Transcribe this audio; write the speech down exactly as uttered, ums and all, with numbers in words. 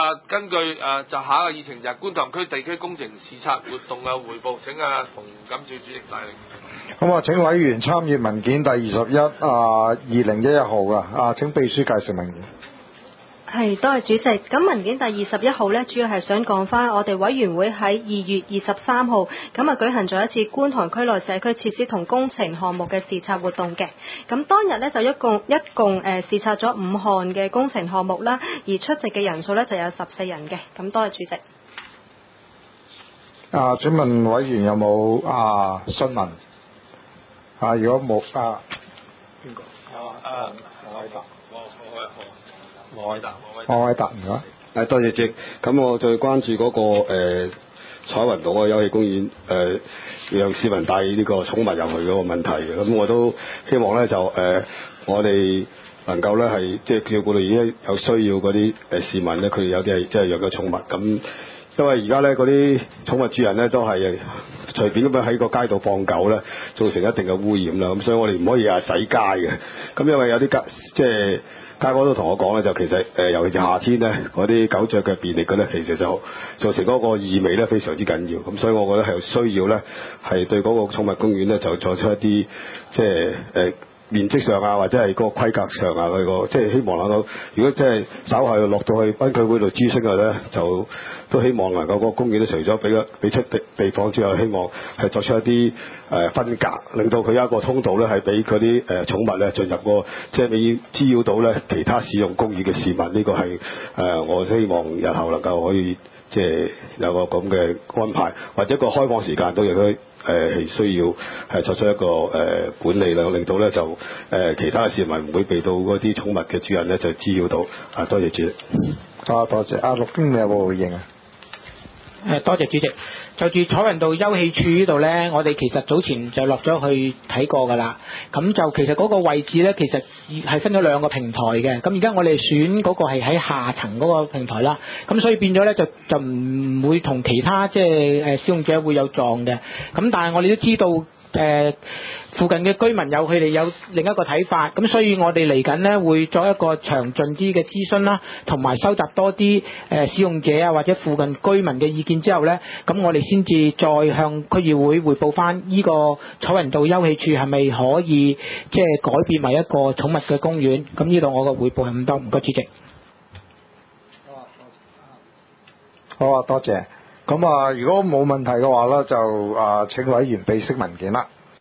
啊，根據啊，就下一個議程就係觀塘區地區工程視察活動嘅彙報，請阿馮錦兆主席帶領。 咁啊，請委員參閱文件第二十一啊，二零一一號噶啊，請秘書介紹文件。 係，多謝主席。咁文件第二十一號呢，主要係想講翻我哋委員會喺二月二十三號咁啊舉行咗一次觀塘區內社區設施同工程項目嘅視察活動嘅。咁當日呢，就一共一共誒視察咗五項嘅工程項目啦，而出席嘅人數呢，就有十四人嘅。咁多謝主席。 啊，請問委員有冇啊詢問？啊，如果冇啊，邊個？啊啊，黃偉達。 黃偉達， 黃偉達唔該。 誒，多謝主席。咁我最關注嗰、那個誒彩雲道嘅休憩公園誒、呃，讓市民帶呢個寵物入去嗰個問題嘅。咁我都希望咧就誒、呃，我哋能夠咧係即係照顧到而家有需要嗰啲誒市民咧，佢哋有啲係即係養咗寵物咁。因為而家咧嗰啲寵物主人咧都係隨便咁樣喺個街道放狗咧，造成一定嘅污染啦。咁所以我哋唔可以日日洗街嘅。咁因為有啲街即係街坊都同我講咧，就其實誒、呃、尤其是夏天咧，嗰啲狗隻嘅便溺嘅咧，其實就造成嗰個異味咧非常之緊要。咁所以我覺得係有需要咧，係對嗰個寵物公園咧就作出一啲即係誒。呃面積上啊，或者係個規格上啊，佢個即係希望能夠，如果即係稍後落到去灣區會度諮詢嘅咧，就都希望能夠個公園咧，除咗俾個俾出地地方之外，希望係作出一啲誒、呃、分隔，令到佢有一個通道咧，係俾嗰啲誒寵物咧進入個，即係你滋擾到咧其他使用公園嘅市民。呢、這個係誒、呃、我希望日後能夠可以即係有個咁嘅安排，或者個開放時間都亦都。誒係、呃、需要係作出一個誒、呃、管理啦，令到咧就誒、呃、其他嘅市民唔會被到嗰啲寵物嘅主人咧就滋擾到。啊，多謝主席。 啊，多謝。阿陸經理有冇回應啊？ 誒，多謝主席。就住彩雲道休憩處呢度呢，我哋其實早前就落咗去睇過㗎啦。咁就其實嗰個位置呢，其實係分咗兩個平台嘅。咁而家我哋選嗰個係喺下層嗰個平台啦。咁所以變咗呢，就就唔會同其他即係誒使用者會有撞嘅。咁但係我哋都知道誒、呃、附近嘅居民有佢哋有另一個睇法。咁所以我哋嚟緊呢，會作一個詳盡啲嘅諮詢啦，同埋收集多啲誒、呃、使用者啊或者附近居民嘅意見之後呢，咁我哋先至再向區議會匯報翻呢個彩雲道休憩處係咪可以即係改變為一個寵物嘅公園。咁呢度我嘅匯報係咁多，唔該主席。 好啊，多謝。咁啊，如果冇問題嘅話咧，就啊請委員備悉文件啦。